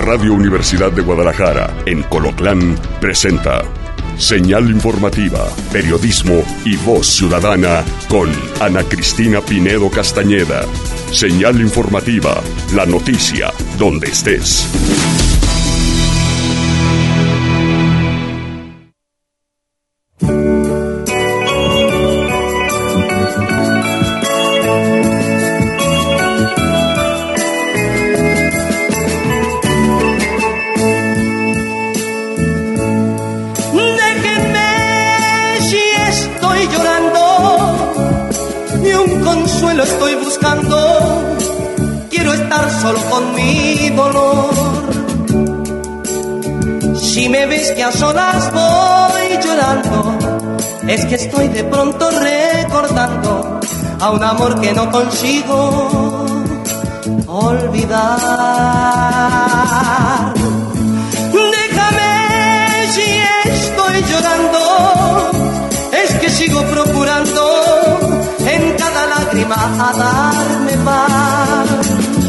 Radio Universidad de Guadalajara, en Colotlán, presenta Señal Informativa, Periodismo y Voz Ciudadana con Ana Cristina Pinedo Castañeda. Señal Informativa, la noticia, donde estés. Estoy buscando, quiero estar solo con mi dolor. Si me ves que a solas voy llorando, es que estoy de pronto recordando a un amor que no consigo olvidar. Déjame si estoy llorando, es que sigo procurando en cada lágrima a darme paz,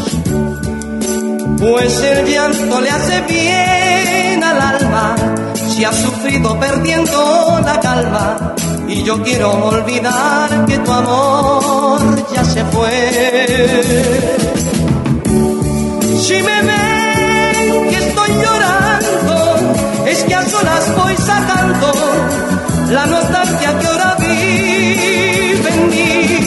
pues el llanto le hace bien al alma si ha sufrido perdiendo la calma, y yo quiero olvidar que tu amor ya se fue. Si me ven que estoy llorando, es que a solas voy sacando la nostalgia que ahora vive en mí.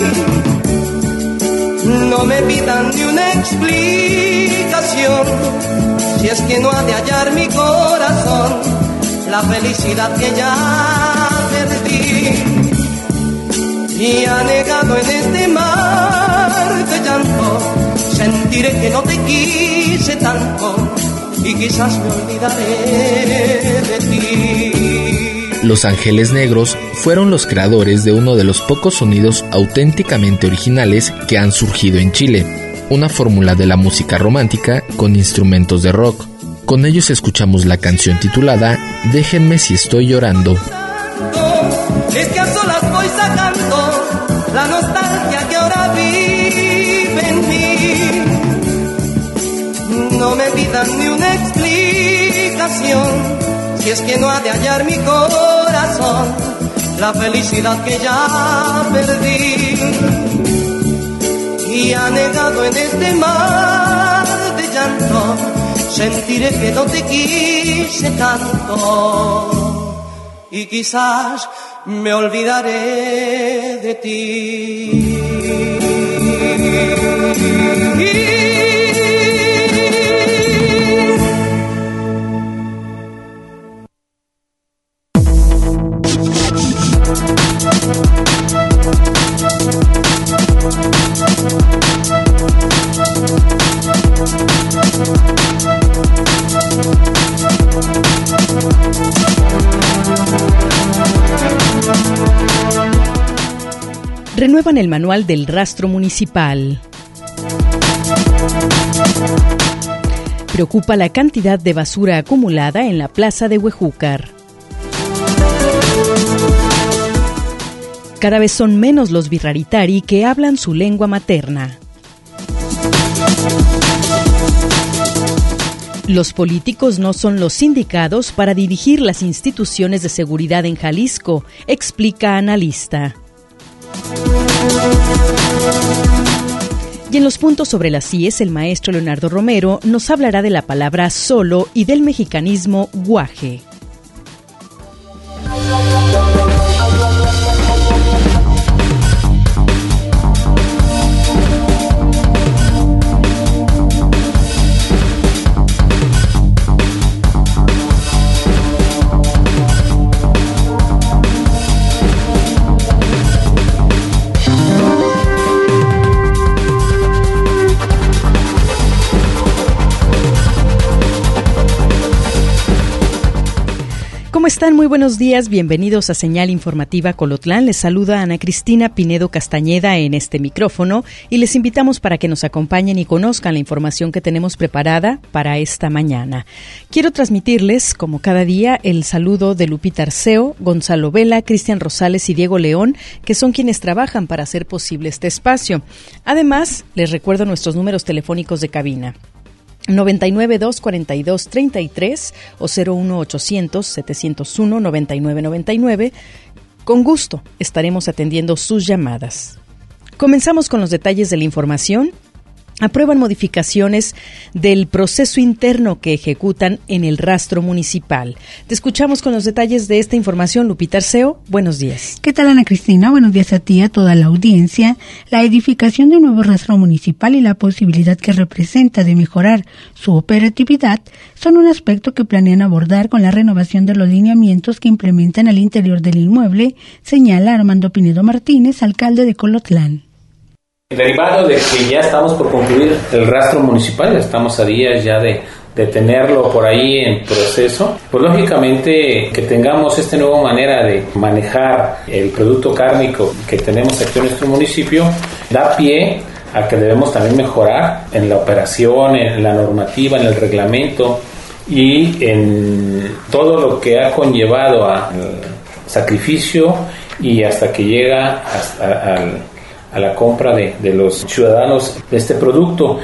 No me pidan ni una explicación, si es que no ha de hallar mi corazón la felicidad que ya perdí. Y anegado en este mar de llanto, sentiré que no te quise tanto y quizás me olvidaré de ti. Los Ángeles Negros fueron los creadores de uno de los pocos sonidos auténticamente originales que han surgido en Chile, una fórmula de la música romántica con instrumentos de rock. Con ellos escuchamos la canción titulada Déjenme si estoy llorando. Es que a solas voy sacando la nostalgia que ahora vive en mí. No me pidan ni una explicación, si es que no ha de hallar mi corazón la felicidad que ya perdí. Y anegado en este mar de llanto, sentiré que no te quise tanto y quizás me olvidaré de ti. Renuevan el manual del rastro municipal. Preocupa la cantidad de basura acumulada en la plaza de Huejúcar. Cada vez son menos los birraritari que hablan su lengua materna. Los políticos no son los indicados para dirigir las instituciones de seguridad en Jalisco, explica analista. Y en los puntos sobre las IES, el maestro Leonardo Romero nos hablará de la palabra solo y del mexicanismo guaje. ¿Cómo están? Muy buenos días, bienvenidos a Señal Informativa Colotlán. Les saluda Ana Cristina Pinedo Castañeda en este micrófono y les invitamos para que nos acompañen y conozcan la información que tenemos preparada para esta mañana. Quiero transmitirles, como cada día, el saludo de Lupita Arceo, Gonzalo Vela, Cristian Rosales y Diego León, que son quienes trabajan para hacer posible este espacio. Además, les recuerdo nuestros números telefónicos de cabina. 992-4233 o 01800-701-9999. Con gusto estaremos atendiendo sus llamadas. Comenzamos con los detalles de la información. Aprueban modificaciones del proceso interno que ejecutan en el rastro municipal. Te escuchamos con los detalles de esta información, Lupita Arceo. Buenos días. ¿Qué tal, Ana Cristina? Buenos días a ti y a toda la audiencia. La edificación de un nuevo rastro municipal y la posibilidad que representa de mejorar su operatividad son un aspecto que planean abordar con la renovación de los lineamientos que implementan al interior del inmueble, señala Armando Pinedo Martínez, alcalde de Colotlán. Derivado de que ya estamos por concluir el rastro municipal, estamos a días ya de tenerlo por ahí en proceso, pues lógicamente que tengamos esta nueva manera de manejar el producto cárnico que tenemos aquí en nuestro municipio, da pie a que debemos también mejorar en la operación, en la normativa, en el reglamento y en todo lo que ha conllevado al sacrificio y hasta que llega a la compra de los ciudadanos de este producto.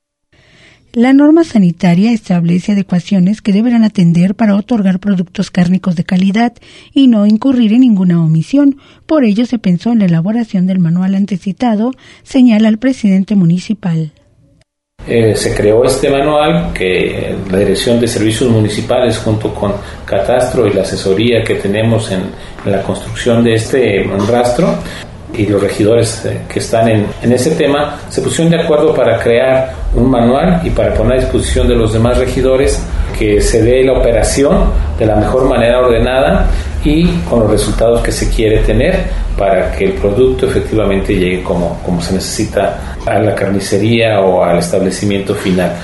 La norma sanitaria establece adecuaciones que deberán atender para otorgar productos cárnicos de calidad y no incurrir en ninguna omisión. Por ello se pensó en la elaboración del manual antecitado, señala el presidente municipal. Se creó este manual que la Dirección de Servicios Municipales junto con Catastro y la asesoría que tenemos en la construcción de este rastro y los regidores que están en ese tema se pusieron de acuerdo para crear un manual y para poner a disposición de los demás regidores que se dé la operación de la mejor manera ordenada y con los resultados que se quiere tener para que el producto efectivamente llegue como se necesita a la carnicería o al establecimiento final.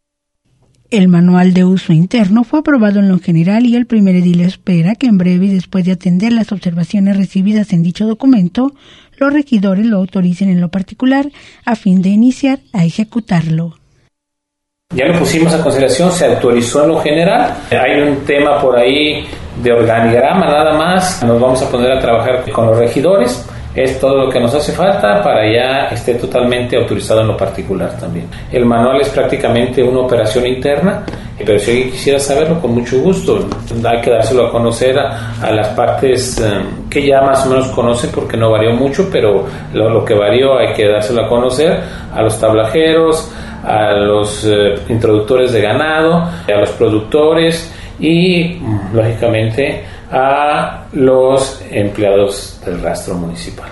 El manual de uso interno fue aprobado en lo general y el primer edil espera que en breve y después de atender las observaciones recibidas en dicho documento, los regidores lo autoricen en lo particular a fin de iniciar a ejecutarlo. Ya lo pusimos a consideración, se autorizó en lo general. Hay un tema por ahí de organigrama nada más. Nos vamos a poner a trabajar con los regidores. Es todo lo que nos hace falta para ya esté totalmente autorizado en lo particular también. El manual es prácticamente una operación interna, pero si alguien quisiera saberlo, con mucho gusto. Hay que dárselo a conocer a las partes que ya más o menos conocen porque no varió mucho, pero lo que varió hay que dárselo a conocer a los tablajeros, a los introductores de ganado, a los productores y, lógicamente, a los empleados del rastro municipal.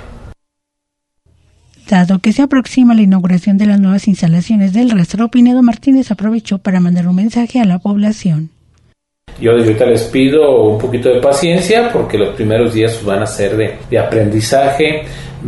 Dado que se aproxima la inauguración de las nuevas instalaciones del rastro, Pinedo Martínez aprovechó para mandar un mensaje a la población. Yo desde ahorita les pido un poquito de paciencia porque los primeros días van a ser de aprendizaje,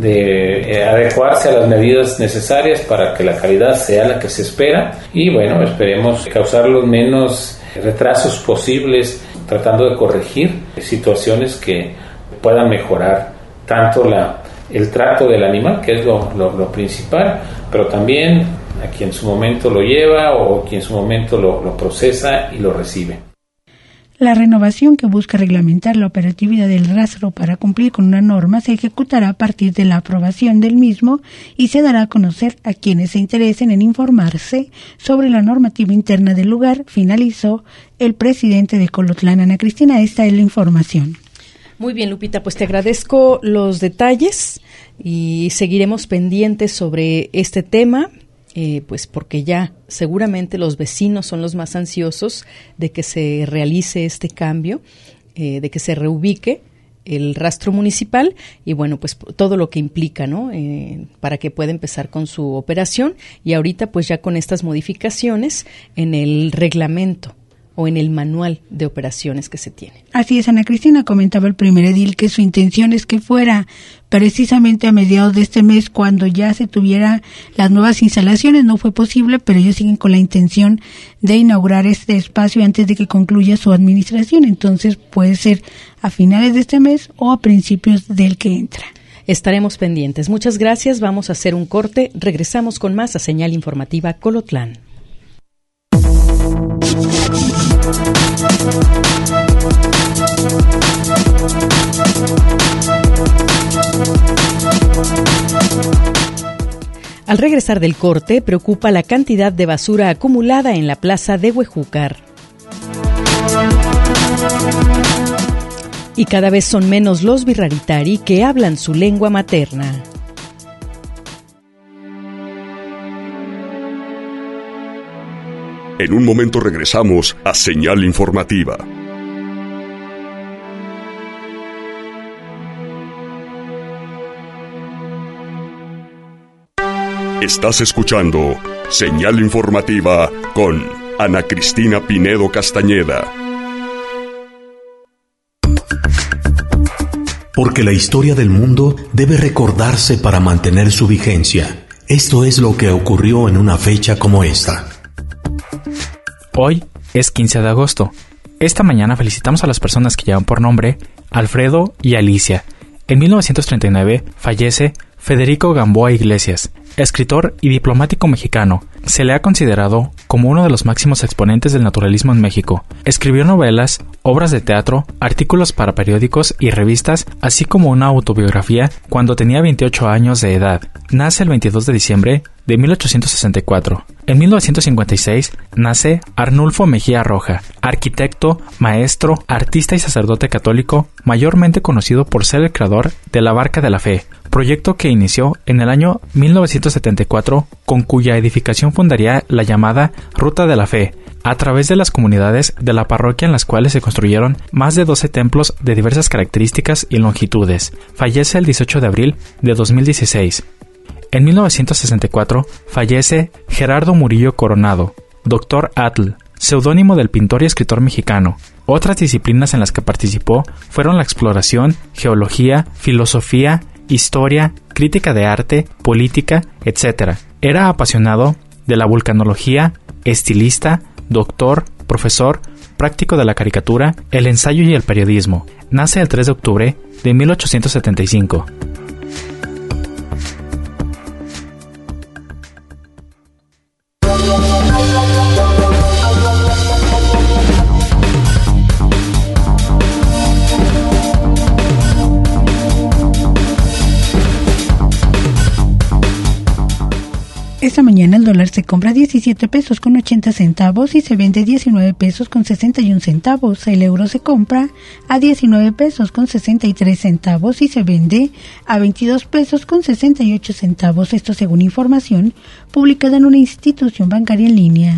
de adecuarse a las medidas necesarias para que la calidad sea la que se espera y bueno, esperemos causar los menos retrasos posibles tratando de corregir situaciones que puedan mejorar tanto el trato del animal, que es lo principal, pero también a quien en su momento lo lleva o quien en su momento lo procesa y lo recibe. La renovación que busca reglamentar la operatividad del rastro para cumplir con una norma se ejecutará a partir de la aprobación del mismo y se dará a conocer a quienes se interesen en informarse sobre la normativa interna del lugar, finalizó el presidente de Colotlán, Ana Cristina. Esta es la información. Muy bien, Lupita, pues te agradezco los detalles y seguiremos pendientes sobre este tema. Pues porque ya seguramente los vecinos son los más ansiosos de que se realice este cambio, de que se reubique el rastro municipal y bueno, pues todo lo que implica, ¿no? Para que pueda empezar con su operación y ahorita pues ya con estas modificaciones en el reglamento o en el manual de operaciones que se tiene. Así es, Ana Cristina, comentaba el primer edil que su intención es que fuera precisamente a mediados de este mes cuando ya se tuviera las nuevas instalaciones. No fue posible, pero ellos siguen con la intención de inaugurar este espacio antes de que concluya su administración. Entonces puede ser a finales de este mes o a principios del que entra. Estaremos pendientes. Muchas gracias. Vamos a hacer un corte. Regresamos con más a Señal Informativa Colotlán. A Al regresar del corte, preocupa la cantidad de basura acumulada en la plaza de Huejúcar. Y cada vez son menos los birraritari que hablan su lengua materna. En un momento regresamos a Señal Informativa. Estás escuchando Señal Informativa con Ana Cristina Pinedo Castañeda. Porque la historia del mundo debe recordarse para mantener su vigencia. Esto es lo que ocurrió en una fecha como esta. Hoy es 15 de agosto. Esta mañana felicitamos a las personas que llevan por nombre Alfredo y Alicia. En 1939 fallece Federico Gamboa Iglesias, escritor y diplomático mexicano. Se le ha considerado como uno de los máximos exponentes del naturalismo en México. Escribió novelas, obras de teatro, artículos para periódicos y revistas, así como una autobiografía cuando tenía 28 años de edad. Nace el 22 de diciembre de 1864. En 1956 nace Arnulfo Mejía Roja, arquitecto, maestro, artista y sacerdote católico, mayormente conocido por ser el creador de la Barca de la Fe, proyecto que inició en el año 1974, con cuya edificación fundaría la llamada Ruta de la Fe, a través de las comunidades de la parroquia en las cuales se construyeron más de 12 templos de diversas características y longitudes. Fallece el 18 de abril de 2016. En 1964 fallece Gerardo Murillo Coronado, Dr. Atl, seudónimo del pintor y escritor mexicano. Otras disciplinas en las que participó fueron la exploración, geología, filosofía, historia, crítica de arte, política, etc. Era apasionado de la vulcanología, estilista, doctor, profesor, práctico de la caricatura, el ensayo y el periodismo. Nace el 3 de octubre de 1875. Esta mañana el dólar se compra 17 pesos con 80 centavos y se vende 19 pesos con 61 centavos. El euro se compra a 19 pesos con 63 centavos y se vende a 22 pesos con 68 centavos. Esto según información publicada en una institución bancaria en línea.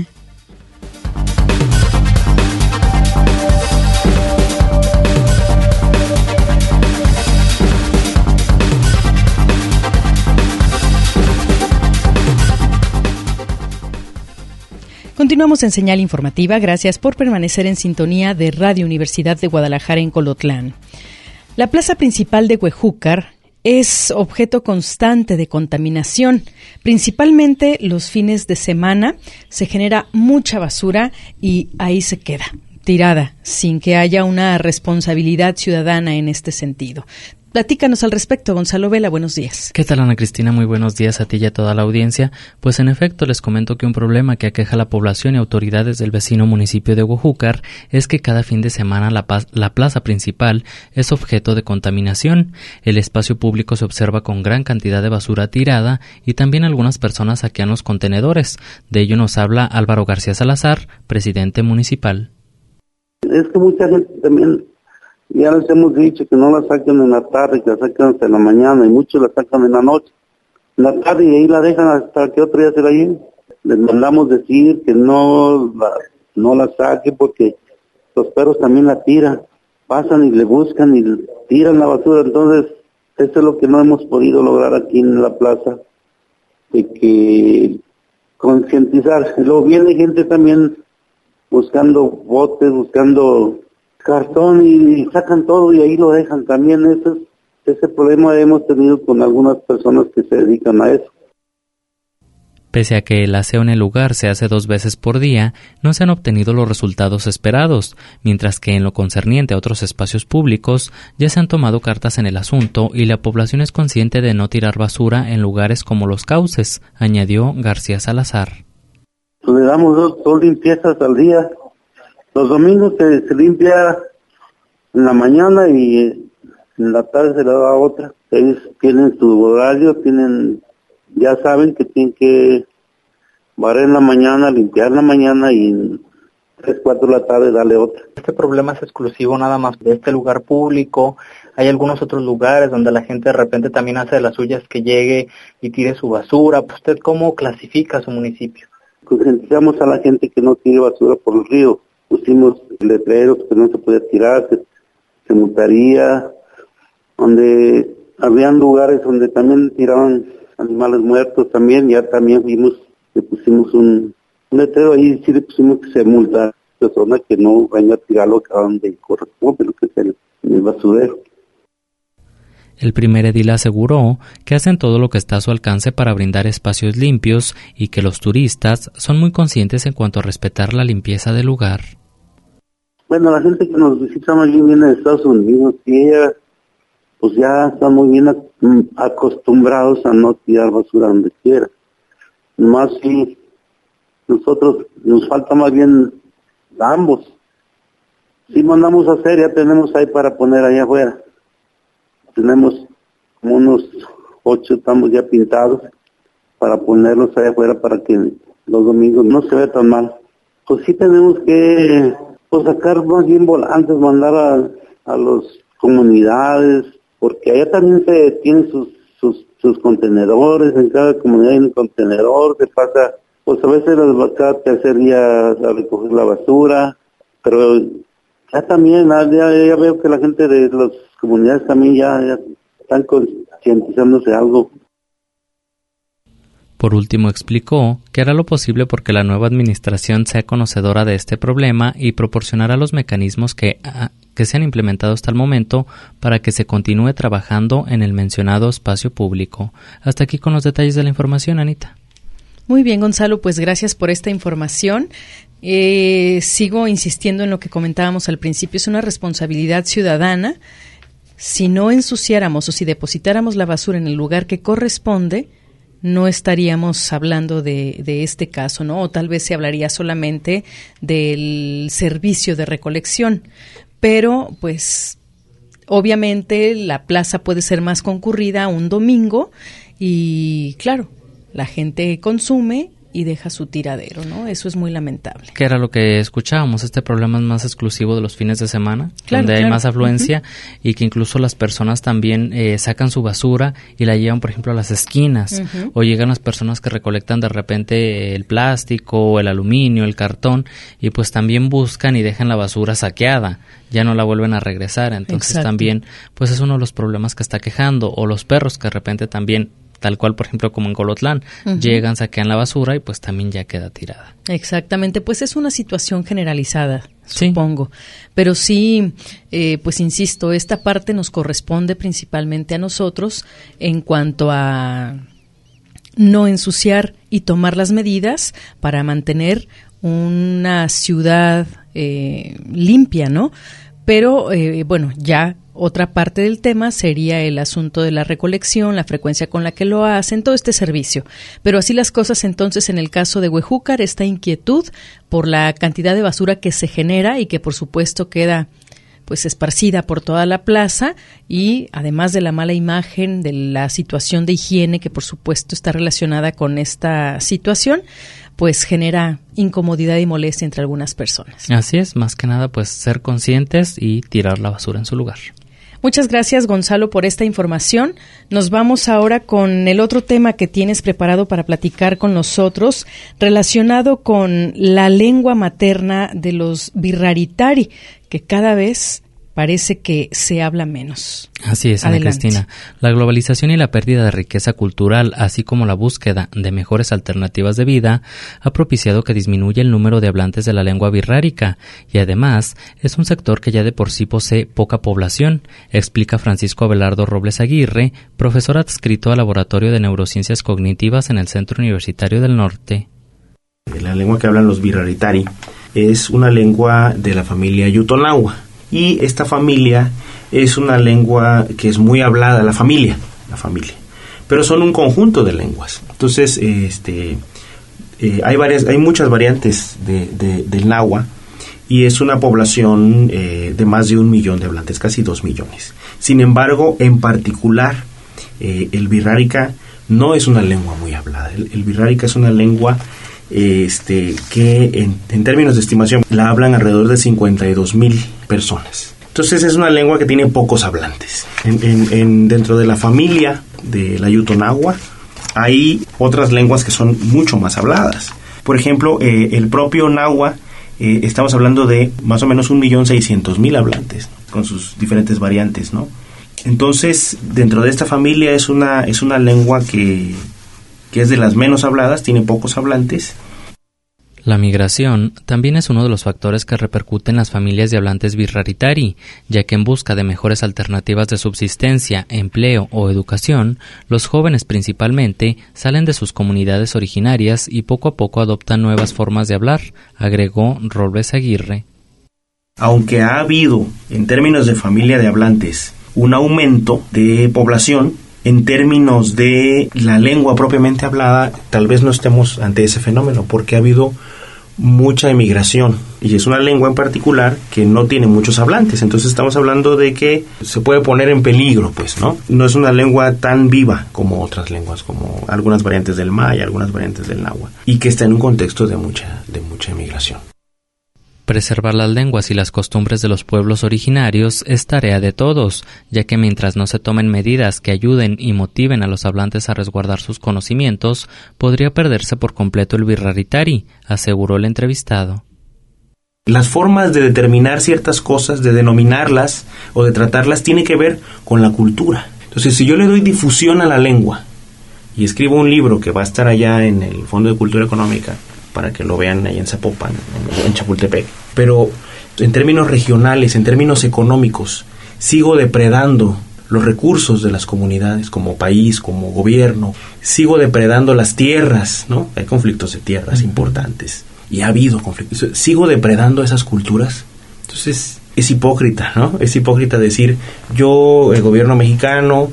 Continuamos en Señal Informativa. Gracias por permanecer en sintonía de Radio Universidad de Guadalajara en Colotlán. La plaza principal de Huejúcar es objeto constante de contaminación. Principalmente los fines de semana se genera mucha basura y ahí se queda, tirada, sin que haya una responsabilidad ciudadana en este sentido. Platícanos al respecto, Gonzalo Vela, buenos días. ¿Qué tal, Ana Cristina? Muy buenos días a ti y a toda la audiencia. Pues en efecto les comento que un problema que aqueja a la población y autoridades del vecino municipio de Huejúcar es que cada fin de semana la plaza principal es objeto de contaminación. El espacio público se observa con gran cantidad de basura tirada y también algunas personas saquean los contenedores. De ello nos habla Álvaro García Salazar, presidente municipal. Es que mucha gente también... Ya les hemos dicho que no la saquen en la tarde, que la saquen hasta en la mañana, y muchos la sacan en la noche. En la tarde y ahí la dejan hasta que otro día se la lleven. Les mandamos decir que no la saquen porque los perros también la tiran. Pasan y le buscan y tiran la basura. Entonces, eso es lo que no hemos podido lograr aquí en la plaza, de que concientizar. Luego viene gente también buscando botes, buscando cartón y sacan todo y ahí lo dejan también. Ese problema hemos tenido con algunas personas que se dedican a eso. Pese a que el aseo en el lugar se hace 2 veces por día, no se han obtenido los resultados esperados, mientras que en lo concerniente a otros espacios públicos ya se han tomado cartas en el asunto y la población es consciente de no tirar basura en lugares como los cauces, añadió García Salazar. Le damos 2 limpiezas al día. Los domingos se limpia en la mañana y en la tarde se le da otra. Ellos tienen su horario, tienen ya saben que tienen que barrer en la mañana, limpiar en la mañana y en 3, 4 de la tarde darle otra. ¿Este problema es exclusivo nada más de este lugar público? ¿Hay algunos otros lugares donde la gente de repente también hace de las suyas, que llegue y tire su basura? ¿Usted cómo clasifica su municipio? Concientizamos a la gente que no tire basura por el río. Pusimos letreros que no se podía tirar, que se multaría, donde habían lugares donde también tiraban animales muertos también, ya también le pusimos un letrero ahí, sí le pusimos que se multa a la persona que no venga a tirar lo que donde corresponde, lo que es el basurero. El primer edil aseguró que hacen todo lo que está a su alcance para brindar espacios limpios y que los turistas son muy conscientes en cuanto a respetar la limpieza del lugar. Bueno, la gente que nos visita más bien viene de Estados Unidos y ella pues ya están muy bien acostumbrados a no tirar basura donde quiera. Más si nosotros nos falta más bien ambos. Si mandamos a hacer, ya tenemos ahí para poner allá afuera. Tenemos como unos 8 estamos ya pintados para ponerlos allá afuera para que los domingos no se vea tan mal. Pues sí tenemos que sacar más bien volantes, mandar a las comunidades, porque allá también se tienen sus contenedores, en cada comunidad hay un contenedor, se pasa, pues a veces cada tercer día a recoger la basura, pero ya también, ya veo que la gente de las comunidades también ya están concientizándose algo. Por último, explicó que hará lo posible porque la nueva administración sea conocedora de este problema y proporcionará los mecanismos que se han implementado hasta el momento para que se continúe trabajando en el mencionado espacio público. Hasta aquí con los detalles de la información, Anita. Muy bien, Gonzalo, pues gracias por esta información. Sigo insistiendo en lo que comentábamos al principio, es una responsabilidad ciudadana. Si no ensuciáramos o si depositáramos la basura en el lugar que corresponde, no estaríamos hablando de este caso, ¿no? O tal vez se hablaría solamente del servicio de recolección. Pero, pues, obviamente la plaza puede ser más concurrida un domingo y, claro, la gente consume y deja su tiradero, ¿no? Eso es muy lamentable. Que era lo que escuchábamos, este problema es más exclusivo de los fines de semana, donde hay más afluencia y que incluso las personas también sacan su basura y la llevan, por ejemplo, a las esquinas, o llegan las personas que recolectan de repente el plástico, el aluminio, el cartón, y pues también buscan y dejan la basura saqueada, ya no la vuelven a regresar, entonces también pues es uno de los problemas que está quejando, o los perros que de repente también, tal cual, por ejemplo, como en Colotlán, llegan, saquean la basura y pues también ya queda tirada. Exactamente, pues es una situación generalizada, supongo. Pero sí, pues insisto, esta parte nos corresponde principalmente a nosotros en cuanto a no ensuciar y tomar las medidas para mantener una ciudad limpia, ¿no? Pero, bueno, ya otra parte del tema sería el asunto de la recolección, la frecuencia con la que lo hacen, todo este servicio. Pero así las cosas, entonces, en el caso de Huejúcar, esta inquietud por la cantidad de basura que se genera y que, por supuesto, queda pues esparcida por toda la plaza, y además de la mala imagen, de la situación de higiene que, por supuesto, está relacionada con esta situación, pues genera incomodidad y molestia entre algunas personas. Así es, más que nada, pues ser conscientes y tirar la basura en su lugar. Muchas gracias, Gonzalo, por esta información. Nos vamos ahora con el otro tema que tienes preparado para platicar con nosotros, relacionado con la lengua materna de los Birraritari, que cada vez parece que se habla menos. Así es, Ana Cristina. La globalización y la pérdida de riqueza cultural, así como la búsqueda de mejores alternativas de vida, ha propiciado que disminuya el número de hablantes de la lengua birrárica, y además es un sector que ya de por sí posee poca población, explica Francisco Abelardo Robles Aguirre, profesor adscrito al Laboratorio de Neurociencias Cognitivas en el Centro Universitario del Norte. La lengua que hablan los Birraritari es una lengua de la familia Yutonahua. Y esta familia es una lengua que es muy hablada, la familia, pero son un conjunto de lenguas. Entonces, hay muchas variantes del náhuatl, y es una población de más de 1 millón de hablantes, casi 2 millones. Sin embargo, en particular, el birrárica no es una lengua muy hablada. El birrárica es una lengua que en términos de estimación la hablan alrededor de 52,000 personas. Entonces es una lengua que tiene pocos hablantes. Dentro de la familia de la Yutonagua hay otras lenguas que son mucho más habladas. Por ejemplo, el propio náhuatl, estamos hablando de más o menos 1,600,000 hablantes, con sus diferentes variantes, ¿no? Entonces, dentro de esta familia es una lengua que es de las menos habladas, tiene pocos hablantes. La migración también es uno de los factores que repercuten en las familias de hablantes birraritari, ya que en busca de mejores alternativas de subsistencia, empleo o educación, los jóvenes principalmente salen de sus comunidades originarias y poco a poco adoptan nuevas formas de hablar, agregó Robles Aguirre. Aunque ha habido, en términos de familia de hablantes, un aumento de población, en términos de la lengua propiamente hablada, tal vez no estemos ante ese fenómeno, porque ha habido mucha emigración, y es una lengua en particular que no tiene muchos hablantes. Entonces estamos hablando de que se puede poner en peligro, pues, ¿no? No es una lengua tan viva como otras lenguas, como algunas variantes del maya, algunas variantes del náhuatl, y que está en un contexto de mucha emigración. Preservar las lenguas y las costumbres de los pueblos originarios es tarea de todos, ya que mientras no se tomen medidas que ayuden y motiven a los hablantes a resguardar sus conocimientos, podría perderse por completo el birraritari, aseguró el entrevistado. Las formas de determinar ciertas cosas, de denominarlas o de tratarlas, tiene que ver con la cultura. Entonces, si yo le doy difusión a la lengua y escribo un libro que va a estar allá en el Fondo de Cultura Económica, para que lo vean ahí en Zapopan, en Chapultepec. Pero en términos regionales, en términos económicos, sigo depredando los recursos de las comunidades como país, como gobierno, sigo depredando las tierras, ¿no? Hay conflictos de tierras importantes y ha habido conflictos. Sigo depredando esas culturas. Entonces es hipócrita, ¿no? Es hipócrita decir, yo, el gobierno mexicano,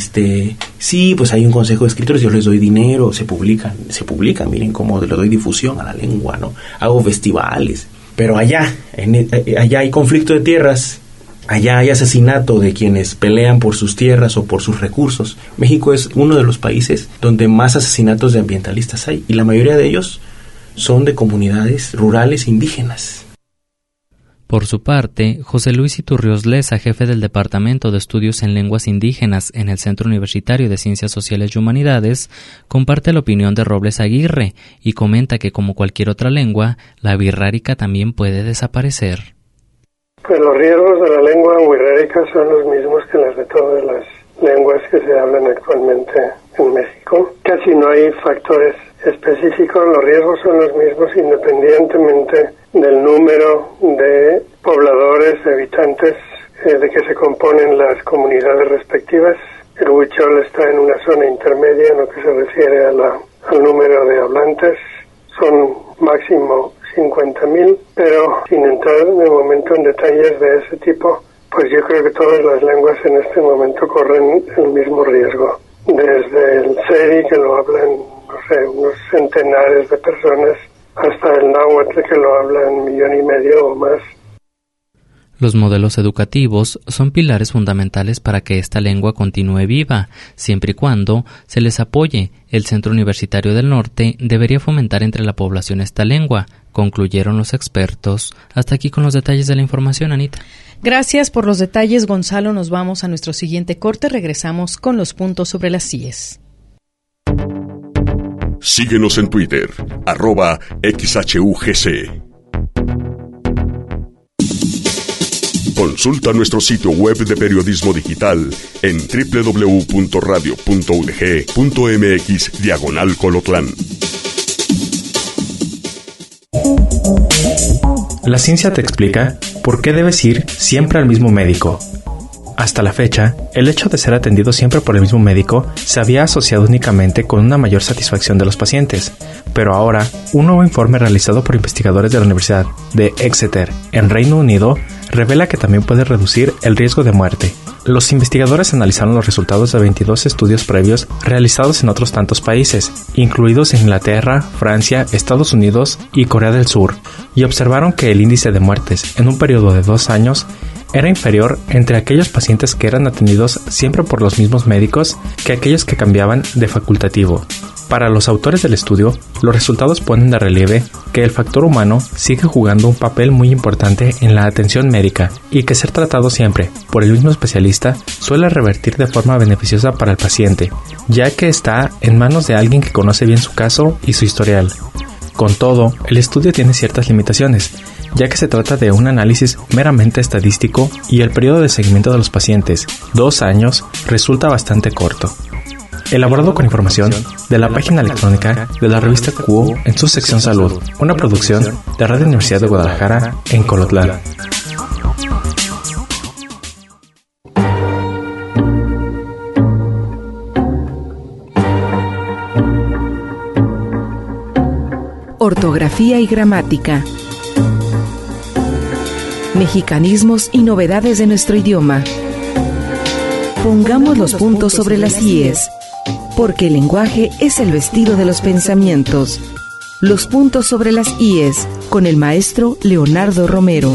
sí, pues hay un consejo de escritores, yo les doy dinero, se publican, miren cómo le doy difusión a la lengua, ¿no? Hago festivales, pero allá hay conflicto de tierras, allá hay asesinato de quienes pelean por sus tierras o por sus recursos. México es uno de los países donde más asesinatos de ambientalistas hay, y la mayoría de ellos son de comunidades rurales indígenas. Por su parte, José Luis Iturrios Leza, jefe del Departamento de Estudios en Lenguas Indígenas en el Centro Universitario de Ciencias Sociales y Humanidades, comparte la opinión de Robles Aguirre y comenta que, como cualquier otra lengua, la birrárica también puede desaparecer. Pues los riesgos de la lengua birrárica son los mismos que las de todas las lenguas que se hablan actualmente en México. Casi no hay factores específicos, los riesgos son los mismos independientemente del número de pobladores, de habitantes de que se componen las comunidades respectivas. El huichol está en una zona intermedia en lo que se refiere al número de hablantes, son máximo 50,000, pero sin entrar de momento en detalles de ese tipo, pues yo creo que todas las lenguas en este momento corren el mismo riesgo. Desde el seri, que lo hablan, no sé, unos centenares de personas, hasta el náhuatl, que lo hablan 1,5 millones o más. Los modelos educativos son pilares fundamentales para que esta lengua continúe viva, siempre y cuando se les apoye. El Centro Universitario del Norte debería fomentar entre la población esta lengua, concluyeron los expertos. Hasta aquí con los detalles de la información, Anita. Gracias por los detalles, Gonzalo. Nos vamos a nuestro siguiente corte. Regresamos con los puntos sobre las IES. Síguenos en Twitter, @XHUGC. Consulta nuestro sitio web de periodismo digital en www.radio.udg.mx/Colotlán. La ciencia te explica por qué debes ir siempre al mismo médico. Hasta la fecha, el hecho de ser atendido siempre por el mismo médico se había asociado únicamente con una mayor satisfacción de los pacientes, pero ahora, un nuevo informe realizado por investigadores de la Universidad de Exeter, en Reino Unido, revela que también puede reducir el riesgo de muerte. Los investigadores analizaron los resultados de 22 estudios previos realizados en otros tantos países, incluidos Inglaterra, Francia, Estados Unidos y Corea del Sur, y observaron que el índice de muertes en un periodo de 2 años era inferior entre aquellos pacientes que eran atendidos siempre por los mismos médicos que aquellos que cambiaban de facultativo. Para los autores del estudio, los resultados ponen de relieve que el factor humano sigue jugando un papel muy importante en la atención médica y que ser tratado siempre por el mismo especialista suele revertir de forma beneficiosa para el paciente, ya que está en manos de alguien que conoce bien su caso y su historial. Con todo, el estudio tiene ciertas limitaciones, ya que se trata de un análisis meramente estadístico y el periodo de seguimiento de los pacientes, 2 años, resulta bastante corto. Elaborado con información de la página electrónica de la revista QO en su sección Salud, una producción de Radio Universidad de Guadalajara en Colotlán. Ortografía y gramática. Mexicanismos y novedades de nuestro idioma. Pongamos los puntos sobre las íes, porque el lenguaje es el vestido de los pensamientos. Los puntos sobre las íes, con el maestro Leonardo Romero.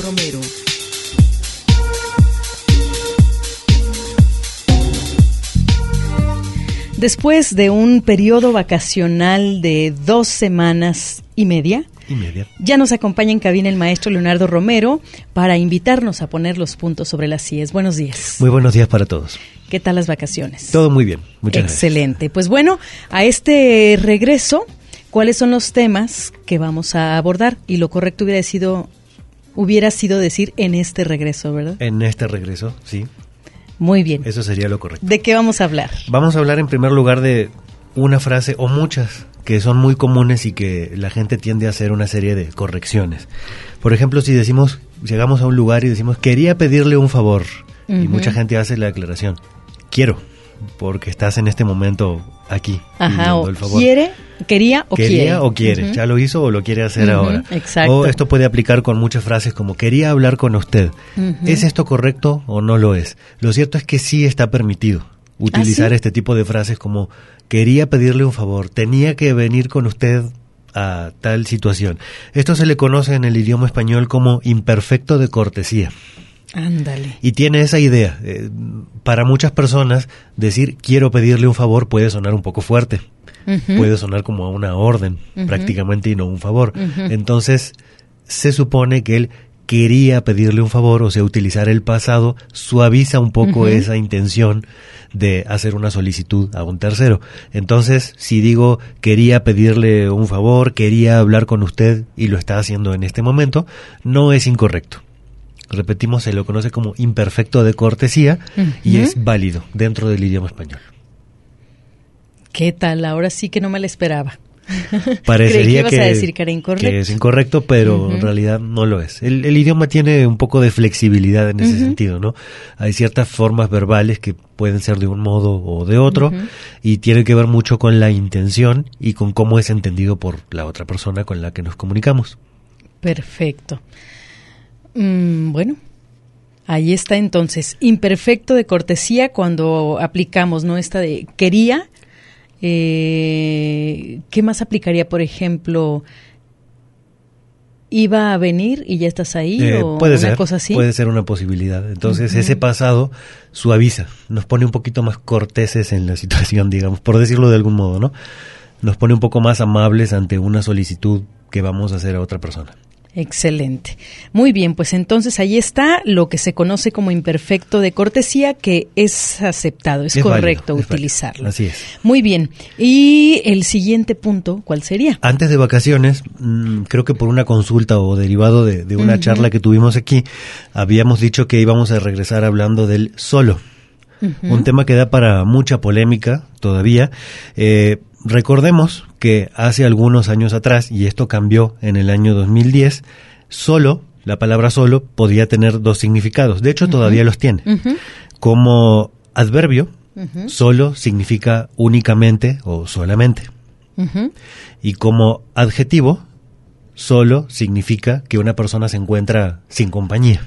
Después de un periodo vacacional de 2 semanas y media, ya nos acompaña en cabina el maestro Leonardo Romero para invitarnos a poner los puntos sobre las íes. Buenos días. Muy buenos días para todos. ¿Qué tal las vacaciones? Todo muy bien, muchas gracias. Excelente. Pues bueno, a este regreso, ¿cuáles son los temas que vamos a abordar? Y lo correcto hubiera sido decir en este regreso, ¿verdad? En este regreso, sí. Muy bien. Eso sería lo correcto. ¿De qué vamos a hablar? Vamos a hablar en primer lugar de una frase o muchas que son muy comunes y que la gente tiende a hacer una serie de correcciones. Por ejemplo, si llegamos a un lugar y decimos, quería pedirle un favor, y mucha gente hace la declaración, quiero, porque estás en este momento aquí. Ajá, o el favor. quería o quiere. Ya lo hizo o lo quiere hacer ahora. Exacto. O esto puede aplicar con muchas frases como, quería hablar con usted. ¿Es esto correcto o no lo es? Lo cierto es que sí está permitido utilizar este tipo de frases como, quería pedirle un favor, tenía que venir con usted a tal situación. Esto se le conoce en el idioma español como imperfecto de cortesía. Ándale. Y tiene esa idea. Para muchas personas, decir quiero pedirle un favor puede sonar un poco fuerte. Puede sonar como a una orden, prácticamente, y no un favor. Entonces, se supone que él quería pedirle un favor, o sea, utilizar el pasado suaviza un poco esa intención de hacer una solicitud a un tercero. Entonces, si digo quería pedirle un favor, quería hablar con usted y lo está haciendo en este momento, no es incorrecto. Repetimos, se lo conoce como imperfecto de cortesía y es válido dentro del idioma español. ¿Qué tal? Ahora sí que no me la esperaba. Parecería que decir que era incorrecto. Que es incorrecto, pero en realidad no lo es. El idioma tiene un poco de flexibilidad en ese sentido, ¿no? Hay ciertas formas verbales que pueden ser de un modo o de otro y tiene que ver mucho con la intención y con cómo es entendido por la otra persona con la que nos comunicamos. Perfecto. Bueno, ahí está entonces. Imperfecto de cortesía cuando aplicamos, ¿no? Esta de quería. ¿Qué más aplicaría? Por ejemplo, ¿iba a venir y ya estás ahí? ¿O puede una ser, cosa así? Puede ser una posibilidad. Entonces, ese pasado suaviza, nos pone un poquito más corteses en la situación, digamos, por decirlo de algún modo, ¿no? Nos pone un poco más amables ante una solicitud que vamos a hacer a otra persona. Excelente. Muy bien, pues entonces ahí está lo que se conoce como imperfecto de cortesía, que es aceptado, es correcto válido, utilizarlo. Así es. Muy bien. Y el siguiente punto, ¿cuál sería? Antes de vacaciones, creo que por una consulta o derivado de una charla que tuvimos aquí, habíamos dicho que íbamos a regresar hablando del solo. Un tema que da para mucha polémica todavía. Recordemos que hace algunos años atrás, y esto cambió en el año 2010, solo, la palabra solo, podía tener 2 significados. De hecho, todavía los tiene. Como adverbio, solo significa únicamente o solamente. Y como adjetivo, solo significa que una persona se encuentra sin compañía.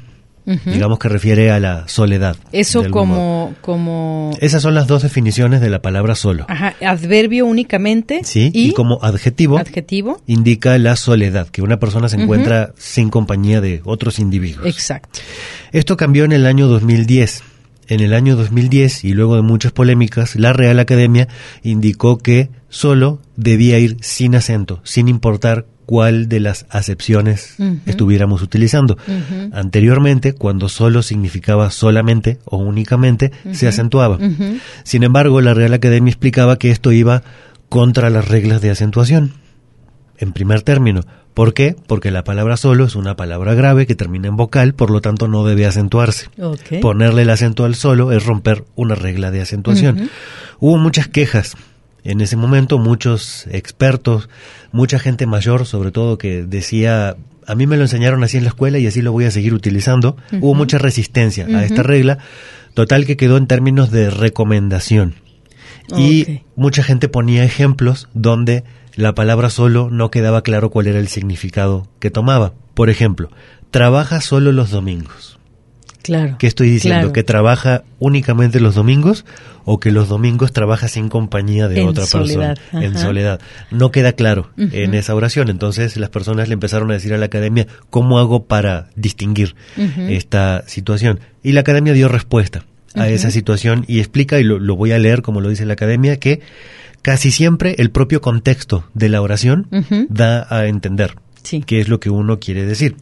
Digamos que refiere a la soledad. Eso como... Esas son las dos definiciones de la palabra solo. Ajá, adverbio únicamente. Sí, y como adjetivo indica la soledad, que una persona se encuentra sin compañía de otros individuos. Exacto. Esto cambió en el año 2010. En el año 2010, y luego de muchas polémicas, la Real Academia indicó que solo debía ir sin acento, sin importar cuál de las acepciones estuviéramos utilizando. Anteriormente, cuando solo significaba solamente o únicamente, se acentuaba. Sin embargo, la Real Academia explicaba que esto iba contra las reglas de acentuación. En primer término, ¿por qué? Porque la palabra solo es una palabra grave que termina en vocal, por lo tanto no debe acentuarse. Okay. Ponerle el acento al solo es romper una regla de acentuación. Hubo muchas quejas. En ese momento muchos expertos, mucha gente mayor sobre todo que decía, a mí me lo enseñaron así en la escuela y así lo voy a seguir utilizando. Hubo mucha resistencia a esta regla, total que quedó en términos de recomendación. Y mucha gente ponía ejemplos donde la palabra solo no quedaba claro cuál era el significado que tomaba. Por ejemplo, trabaja solo los domingos. Claro. ¿Qué estoy diciendo? Claro. ¿Que trabaja únicamente los domingos o que los domingos trabaja sin compañía de otra persona? En soledad. No queda claro en esa oración. Entonces las personas le empezaron a decir a la academia, ¿cómo hago para distinguir esta situación? Y la academia dio respuesta a esa situación y explica, y lo voy a leer como lo dice la academia, que casi siempre el propio contexto de la oración da a entender qué es lo que uno quiere decir.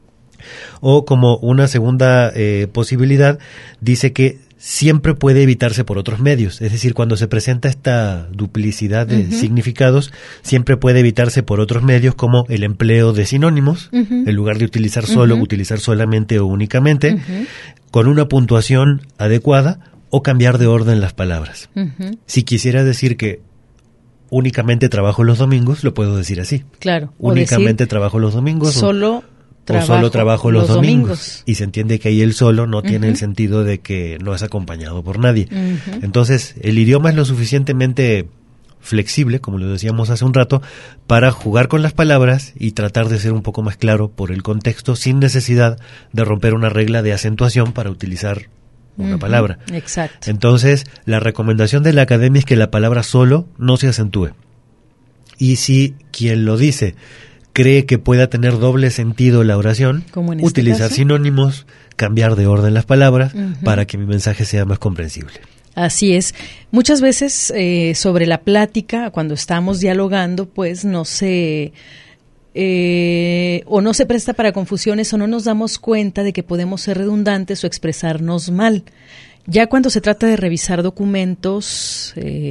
O como una segunda posibilidad, dice que siempre puede evitarse por otros medios. Es decir, cuando se presenta esta duplicidad de significados, siempre puede evitarse por otros medios como el empleo de sinónimos, en lugar de utilizar solo, utilizar solamente o únicamente, con una puntuación adecuada o cambiar de orden las palabras. Si quisiera decir que únicamente trabajo los domingos, lo puedo decir así. Claro. Únicamente trabajo los domingos. Solo trabajo los domingos. Y se entiende que ahí el solo no tiene el sentido de que no es acompañado por nadie. Entonces, el idioma es lo suficientemente flexible, como lo decíamos hace un rato, para jugar con las palabras y tratar de ser un poco más claro por el contexto, sin necesidad de romper una regla de acentuación para utilizar una palabra. Exacto. Entonces, la recomendación de la academia es que la palabra solo no se acentúe. Y si quien lo dice cree que pueda tener doble sentido la oración, utilizar sinónimos, cambiar de orden las palabras para que mi mensaje sea más comprensible. Así es. Muchas veces sobre la plática, cuando estamos dialogando, pues no se presta para confusiones o no nos damos cuenta de que podemos ser redundantes o expresarnos mal. Ya cuando se trata de revisar documentos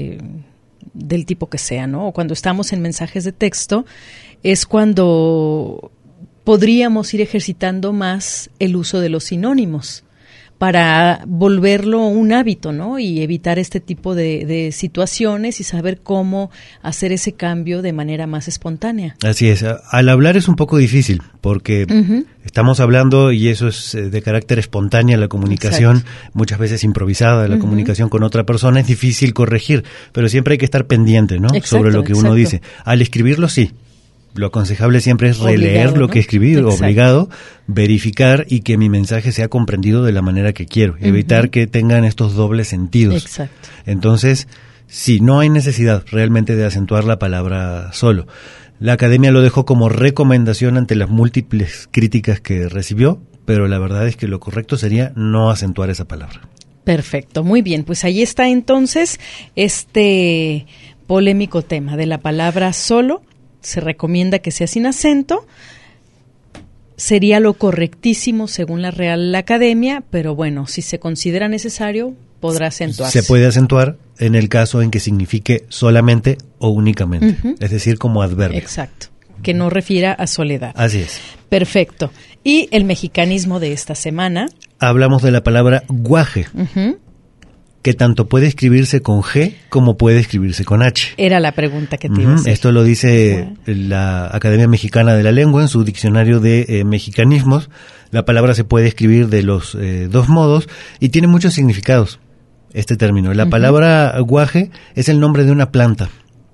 del tipo que sea, ¿no? O cuando estamos en mensajes de texto, es cuando podríamos ir ejercitando más el uso de los sinónimos para volverlo un hábito, ¿no? Y evitar este tipo de situaciones y saber cómo hacer ese cambio de manera más espontánea. Así es. Al hablar es un poco difícil porque estamos hablando y eso es de carácter espontáneo, la comunicación, muchas veces improvisada, la comunicación con otra persona es difícil corregir, pero siempre hay que estar pendiente, ¿no? Sobre lo que uno dice. Al escribirlo, sí. Lo aconsejable siempre es releer lo que escribí, obligado, verificar y que mi mensaje sea comprendido de la manera que quiero, evitar que tengan estos dobles sentidos. Exacto. Entonces, sí, no hay necesidad realmente de acentuar la palabra solo. La academia lo dejó como recomendación ante las múltiples críticas que recibió, pero la verdad es que lo correcto sería no acentuar esa palabra. Perfecto, muy bien, pues ahí está entonces este polémico tema de la palabra solo. Se recomienda que sea sin acento, sería lo correctísimo según la Real Academia, pero bueno, si se considera necesario, podrá acentuarse. Se puede acentuar en el caso en que signifique solamente o únicamente, es decir, como adverbio. Exacto, que no refiera a soledad. Así es. Perfecto. Y el mexicanismo de esta semana. Hablamos de la palabra guaje. Que tanto puede escribirse con G como puede escribirse con H. Era la pregunta que te iba a hacer. Esto lo dice la Academia Mexicana de la Lengua en su diccionario de mexicanismos. La palabra se puede escribir de los dos modos y tiene muchos significados este término. La palabra guaje es el nombre de una planta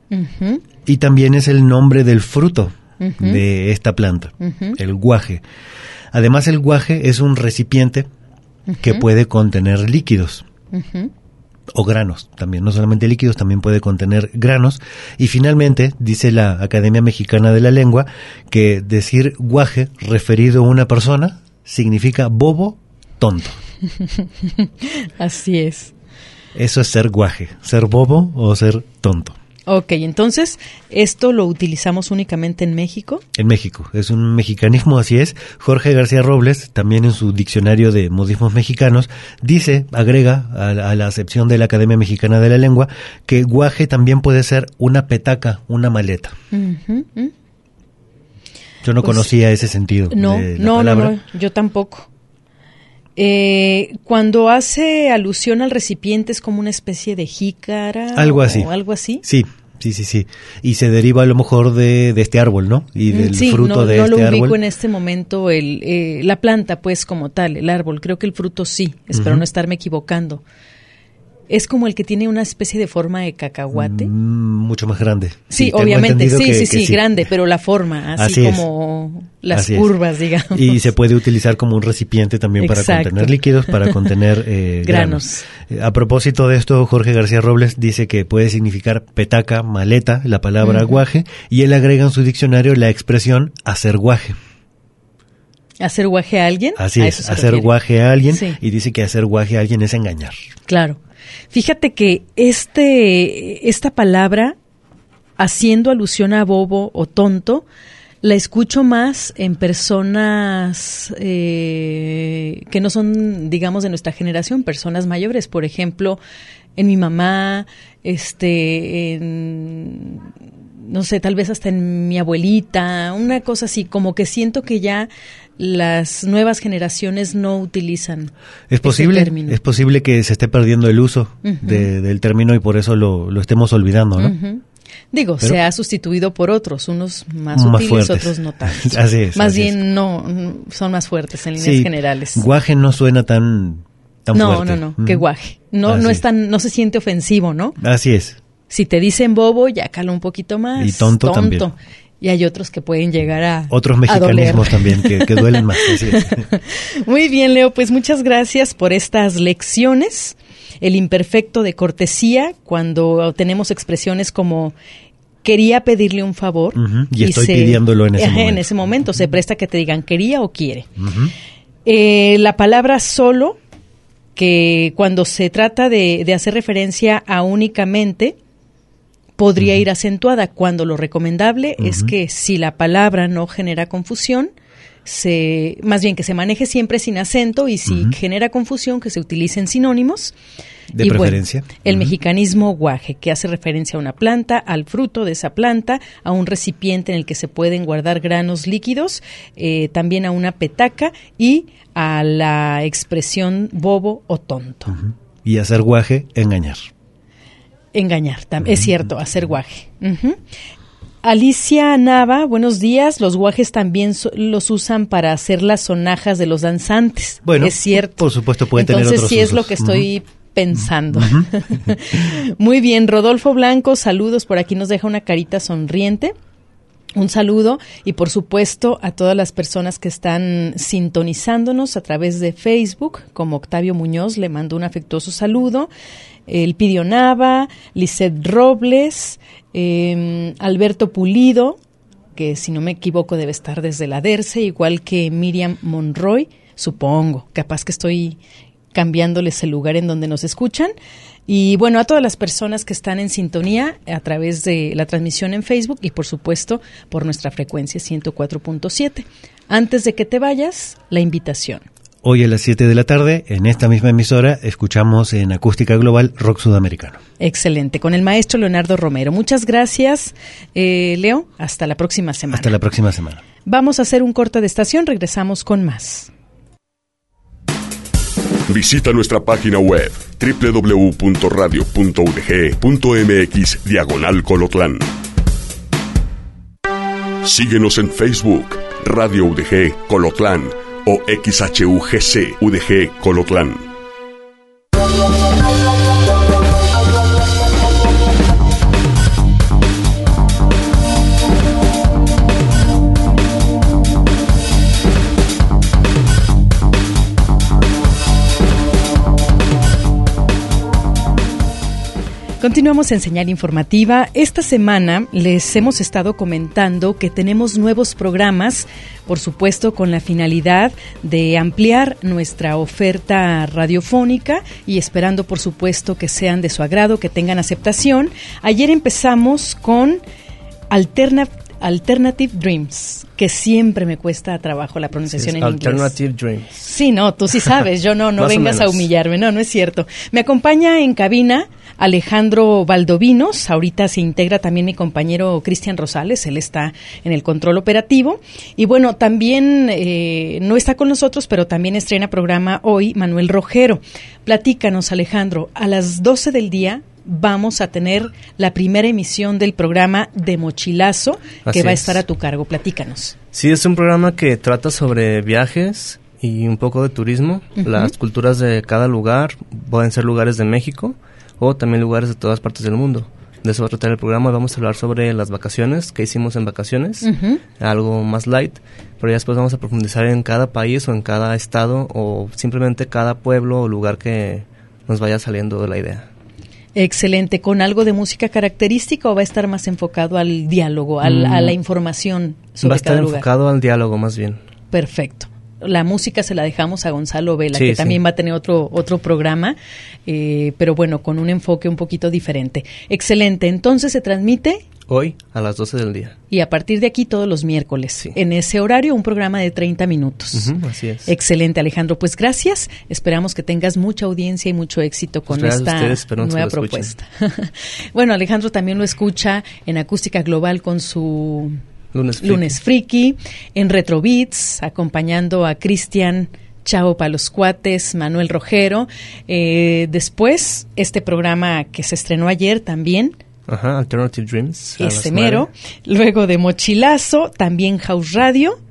y también es el nombre del fruto de esta planta, el guaje. Además, el guaje es un recipiente que puede contener líquidos. O granos también, no solamente líquidos, también puede contener granos. Y finalmente, dice la Academia Mexicana de la Lengua, que decir guaje referido a una persona significa bobo, tonto. Así es. Eso es ser guaje, ser bobo o ser tonto. Ok, entonces, ¿esto lo utilizamos únicamente en México? En México, es un mexicanismo, así es. Jorge García Robles, también en su diccionario de modismos mexicanos, dice, agrega a la acepción de la Academia Mexicana de la Lengua, que guaje también puede ser una petaca, una maleta. Yo no conocía ese sentido de la palabra. No, yo tampoco. Cuando hace alusión al recipiente es como una especie de jícara. Algo así. O algo así. Sí. Y se deriva a lo mejor de este árbol, ¿no? Y del fruto de este árbol. No lo ubico en este momento la planta, pues, como tal, el árbol. Creo que el fruto sí, espero no estarme equivocando. Es como el que tiene una especie de forma de cacahuate. Mucho más grande. Sí, obviamente, sí, grande, pero la forma, así como las curvas, digamos. Y se puede utilizar como un recipiente también para contener líquidos, para contener granos. A propósito de esto, Jorge García Robles dice que puede significar petaca, maleta, la palabra guaje, y él agrega en su diccionario la expresión hacer guaje. ¿Hacer guaje a alguien? Así es, hacer guaje a alguien, y dice que hacer guaje a alguien es engañar. Claro. Fíjate que esta palabra, haciendo alusión a bobo o tonto, la escucho más en personas que no son, digamos, de nuestra generación, personas mayores. Por ejemplo, en mi mamá, no sé, tal vez hasta en mi abuelita, una cosa así, como que siento que ya las nuevas generaciones no utilizan es posible que se esté perdiendo el uso del término y por eso lo estemos olvidando, ¿no? Digo, pero se ha sustituido por otros, unos más útiles, fuertes. Otros no tanto. Así es. Más bien no son más fuertes en líneas generales. Guaje no suena tan fuerte. No, que guaje. No se siente ofensivo, ¿no? Así es. Si te dicen bobo, ya cala un poquito más. Y tonto también. Y hay otros que pueden llegar a otros mexicanismos también que duelen más. Así es. Muy bien, Leo, pues muchas gracias por estas lecciones. El imperfecto de cortesía, cuando tenemos expresiones como quería pedirle un favor. Y estoy pidiéndolo en ese momento. En ese momento se presta que te digan quería o quiere. La palabra solo, que cuando se trata de hacer referencia a únicamente, podría ir acentuada, cuando lo recomendable es que si la palabra no genera confusión, más bien que se maneje siempre sin acento, y si genera confusión, que se utilicen sinónimos. De preferencia. Bueno, el mexicanismo guaje, que hace referencia a una planta, al fruto de esa planta, a un recipiente en el que se pueden guardar granos líquidos, también a una petaca y a la expresión bobo o tonto. Y hacer guaje, engañar. Engañar, es cierto, hacer guaje. Alicia Nava, buenos días. Los guajes también los usan para hacer las sonajas de los danzantes. Bueno, es cierto. Por supuesto, puede tener otros usos. Entonces sí es lo que estoy pensando. Muy bien, Rodolfo Blanco, saludos. Por aquí nos deja una carita sonriente. Un saludo, y por supuesto a todas las personas que están sintonizándonos a través de Facebook, como Octavio Muñoz, le mando un afectuoso saludo. Elpidio Nava, Lisette Robles, Alberto Pulido, que si no me equivoco debe estar desde la DERCE, igual que Miriam Monroy, supongo, capaz que estoy cambiándoles el lugar en donde nos escuchan. Y bueno, a todas las personas que están en sintonía a través de la transmisión en Facebook y por supuesto por nuestra frecuencia 104.7. Antes de que te vayas, la invitación. Hoy a las 7 de la tarde, en esta misma emisora, escuchamos en Acústica Global Rock Sudamericano. Excelente, con el maestro Leonardo Romero. Muchas gracias, Leo. Hasta la próxima semana. Hasta la próxima semana. Vamos a hacer un corte de estación, regresamos con más. Visita nuestra página web www.radio.udg.mx/Colotlán. Síguenos en Facebook, Radio UDG Colotlán o XHUGC UDG Colotlán. Continuamos en Señal Informativa. Esta semana les hemos estado comentando que tenemos nuevos programas, por supuesto con la finalidad de ampliar nuestra oferta radiofónica y esperando, por supuesto, que sean de su agrado, que tengan aceptación. Ayer empezamos con Alternative Dreams, que siempre me cuesta trabajo la pronunciación en inglés. Alternative Dreams. Sí, no, tú sí sabes, yo no vengas a humillarme, no es cierto. Me acompaña en cabina Alejandro Valdovinos, ahorita se integra también mi compañero Cristian Rosales, él está en el control operativo. Y bueno, también no está con nosotros, pero también estrena programa hoy Manuel Rogero. Platícanos, Alejandro, a las 12 del día vamos a tener la primera emisión del programa de Mochilazo, que va a estar a tu cargo. Platícanos. Sí, es un programa que trata sobre viajes y un poco de turismo, las culturas de cada lugar, pueden ser lugares de México o también lugares de todas partes del mundo. De eso va a tratar el programa. Vamos a hablar sobre las vacaciones, qué hicimos en vacaciones, algo más light, pero ya después vamos a profundizar en cada país o en cada estado o simplemente cada pueblo o lugar que nos vaya saliendo de la idea. Excelente. ¿Con algo de música característica o va a estar más enfocado al diálogo, a la información sobre cada lugar? Va a estar enfocado al diálogo más bien. Perfecto. La música se la dejamos a Gonzalo Vela, que también va a tener otro programa, pero bueno, con un enfoque un poquito diferente. Excelente. Entonces se transmite hoy a las 12 del día. Y a partir de aquí todos los miércoles. En ese horario un programa de 30 minutos. Así es. Excelente, Alejandro. Pues gracias. Esperamos que tengas mucha audiencia y mucho éxito con esta nueva propuesta. Bueno, Alejandro también lo escucha en Acústica Global con su Lunes Friki, en Retro Beats, acompañando a Cristian Chao para los cuates, Manuel Rogero. Después, este programa que se estrenó ayer también. Alternative Dreams. Ese mero. Luego de Mochilazo, también House Radio.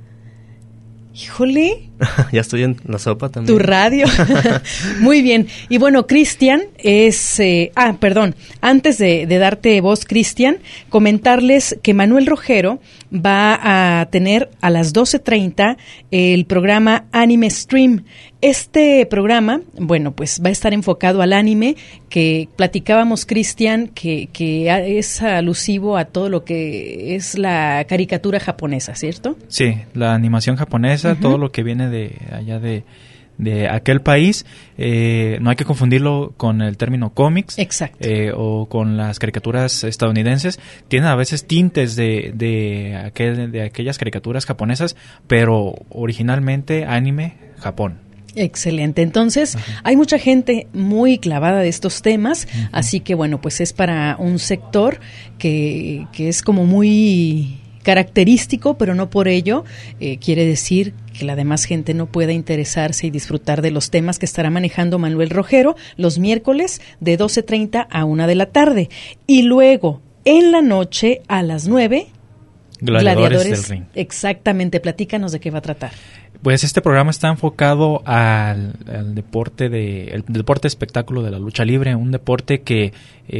Híjole. Ya estoy en la sopa también. Tu radio. Muy bien. Y bueno, Cristian es... Antes de darte voz, Cristian, comentarles que Manuel Rogero va a tener a las 12:30 el programa Anime Stream. Este programa, bueno, pues va a estar enfocado al anime, que platicábamos, Cristian, que es alusivo a todo lo que es la caricatura japonesa, ¿cierto? Sí, la animación japonesa, todo lo que viene de allá de aquel país, no hay que confundirlo con el término cómics. Exacto. O con las caricaturas estadounidenses. Tienen a veces tintes de aquellas caricaturas japonesas, pero originalmente anime, Japón. Excelente. Entonces, hay mucha gente muy clavada de estos temas, así que bueno, pues es para un sector que es como muy característico, pero no por ello quiere decir que la demás gente no pueda interesarse y disfrutar de los temas que estará manejando Manuel Rogero los miércoles de 12:30 a 1 de la tarde. Y luego, en la noche, a las 9, Gladiadores del Ring. Exactamente. Platícanos de qué va a tratar. Pues este programa está enfocado al deporte el deporte espectáculo de la lucha libre, un deporte que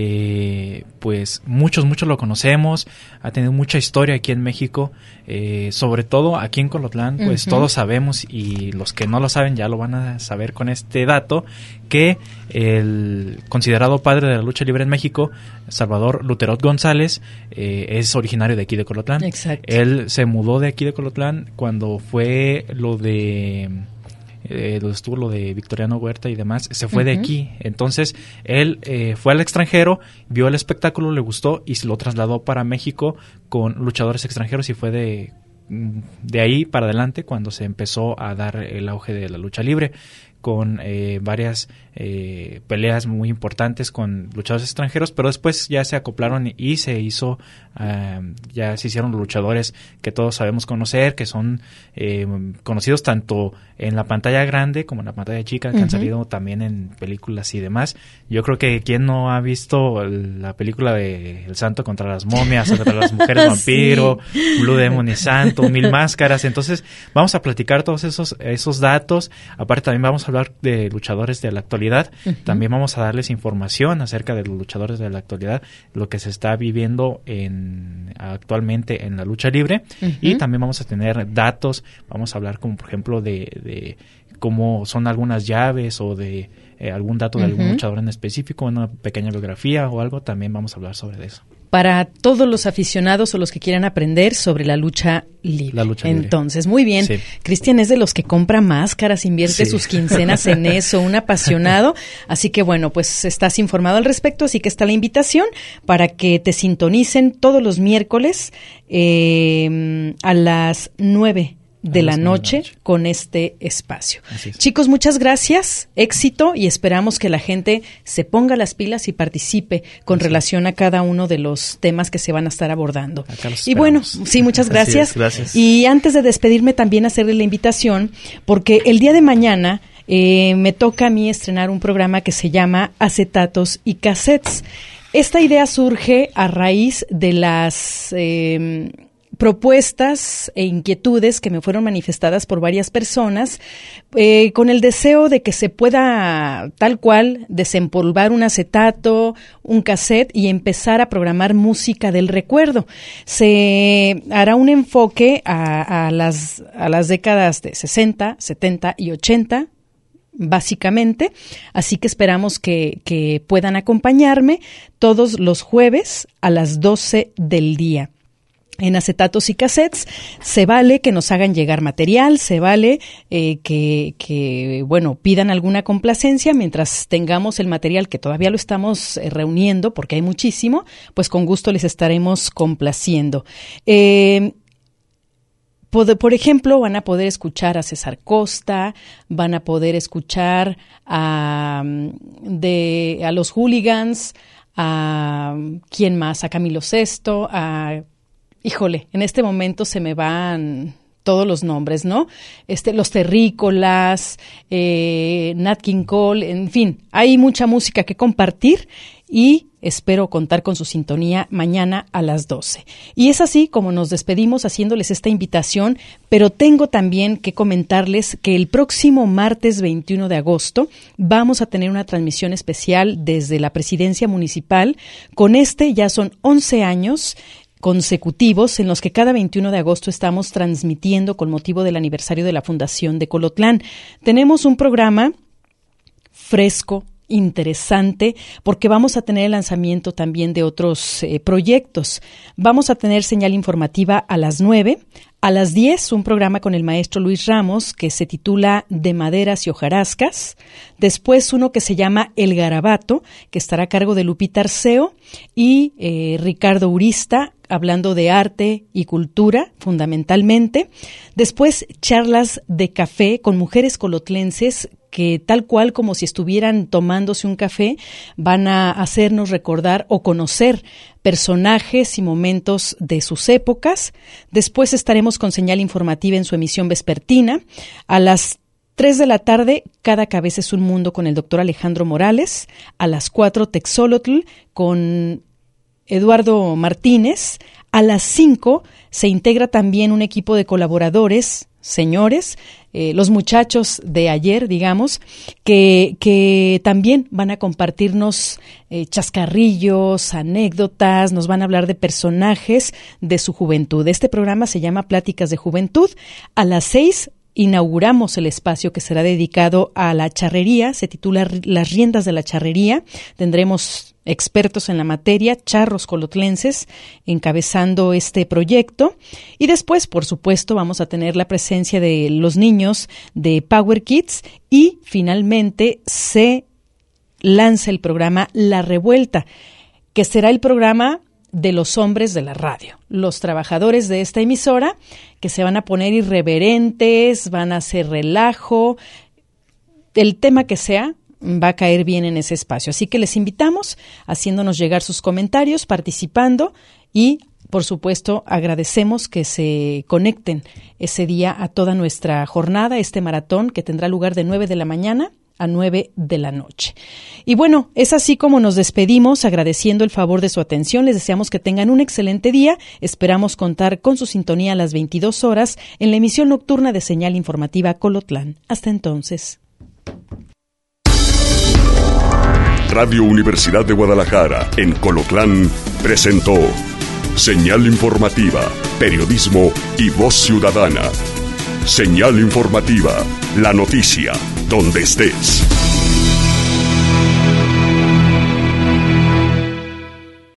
pues muchos lo conocemos, ha tenido mucha historia aquí en México, sobre todo aquí en Colotlán, pues todos sabemos, y los que no lo saben ya lo van a saber con este dato, que el considerado padre de la lucha libre en México, Salvador Luterot González, es originario de aquí de Colotlán. Exacto. Él se mudó de aquí de Colotlán cuando fue donde estuvo lo de Victoriano Huerta y demás, se fue de aquí. Entonces él fue al extranjero, vio el espectáculo, le gustó y se lo trasladó para México con luchadores extranjeros, y fue de ahí para adelante cuando se empezó a dar el auge de la lucha libre, con varias peleas muy importantes con luchadores extranjeros, pero después ya se acoplaron y se hizo, ya se hicieron los luchadores que todos sabemos conocer, que son conocidos tanto en la pantalla grande como en la pantalla chica, que han salido también en películas y demás. Yo creo que quien no ha visto la película de El Santo contra las momias, contra las mujeres vampiro, Blue Demon y Santo, Mil Máscaras. Entonces vamos a platicar todos esos datos. Aparte también vamos a hablar de luchadores de la actualidad. También vamos a darles información acerca de los luchadores de la actualidad, lo que se está viviendo actualmente en la lucha libre. Y también vamos a tener datos, vamos a hablar como por ejemplo de cómo son algunas llaves o de algún dato de algún luchador en específico, una pequeña biografía o algo. También vamos a hablar sobre eso. Para todos los aficionados o los que quieran aprender sobre la lucha libre. Entonces, muy bien. Sí. Cristian es de los que compra máscaras, invierte sus quincenas en eso, un apasionado. Así que bueno, pues estás informado al respecto, así que está la invitación para que te sintonicen todos los miércoles a las 9 de la noche con este espacio. Chicos, muchas gracias, éxito, y esperamos que la gente se ponga las pilas y participe con relación a cada uno de los temas que se van a estar abordando. Y bueno, sí, muchas gracias. Gracias. Y antes de despedirme, también hacerle la invitación, porque el día de mañana me toca a mí estrenar un programa que se llama Acetatos y Cassettes. Esta idea surge a raíz de las propuestas e inquietudes que me fueron manifestadas por varias personas, con el deseo de que se pueda tal cual desempolvar un acetato, un cassette y empezar a programar música del recuerdo. Se hará un enfoque a las décadas de 60, 70 y 80, básicamente, así que esperamos que puedan acompañarme todos los jueves a las 12 del día. En Acetatos y Cassettes se vale que nos hagan llegar material, se vale que pidan alguna complacencia mientras tengamos el material, que todavía lo estamos reuniendo porque hay muchísimo, pues con gusto les estaremos complaciendo. Por ejemplo, van a poder escuchar a César Costa, van a poder escuchar a los Hooligans, a ¿quién más? A Camilo Sesto, híjole, en este momento se me van todos los nombres, ¿no? Los Terrícolas, Nat King Cole, en fin, hay mucha música que compartir y espero contar con su sintonía mañana a las 12. Y es así como nos despedimos haciéndoles esta invitación, pero tengo también que comentarles que el próximo martes 21 de agosto vamos a tener una transmisión especial desde la Presidencia Municipal. Con ya son 11 años consecutivos en los que cada 21 de agosto estamos transmitiendo con motivo del aniversario de la Fundación de Colotlán. Tenemos un programa fresco, interesante, porque vamos a tener el lanzamiento también de otros proyectos. Vamos a tener señal informativa a las 9, a las 10 un programa con el maestro Luis Ramos que se titula De Maderas y Hojarascas, después uno que se llama El Garabato, que estará a cargo de Lupita Arceo y Ricardo Urista, hablando de arte y cultura, fundamentalmente. Después, charlas de café con mujeres colotlenses que tal cual como si estuvieran tomándose un café, van a hacernos recordar o conocer personajes y momentos de sus épocas. Después estaremos con señal informativa en su emisión vespertina. A las 3 de la tarde, Cada Cabeza es un Mundo con el doctor Alejandro Morales. A las 4, Texolotl con Eduardo Martínez. A las 5 se integra también un equipo de colaboradores, señores, los muchachos de ayer, digamos, que también van a compartirnos chascarrillos, anécdotas, nos van a hablar de personajes de su juventud. Este programa se llama Pláticas de Juventud. A las 6 inauguramos el espacio que será dedicado a la charrería, se titula Las riendas de la charrería. Tendremos expertos en la materia, charros colotlenses, encabezando este proyecto. Y después, por supuesto, vamos a tener la presencia de los niños de Power Kids y finalmente se lanza el programa La Revuelta, que será el programa de los hombres de la radio, los trabajadores de esta emisora, que se van a poner irreverentes, van a hacer relajo, el tema que sea, va a caer bien en ese espacio. Así que les invitamos haciéndonos llegar sus comentarios, participando y, por supuesto, agradecemos que se conecten ese día a toda nuestra jornada, este maratón que tendrá lugar de 9 de la mañana a 9 de la noche. Y bueno, es así como nos despedimos agradeciendo el favor de su atención. Les deseamos que tengan un excelente día. Esperamos contar con su sintonía a las 22 horas en la emisión nocturna de Señal Informativa Colotlán. Hasta entonces. Radio Universidad de Guadalajara, en Colotlán, presentó Señal Informativa, Periodismo y Voz Ciudadana. Señal Informativa, la noticia, donde estés.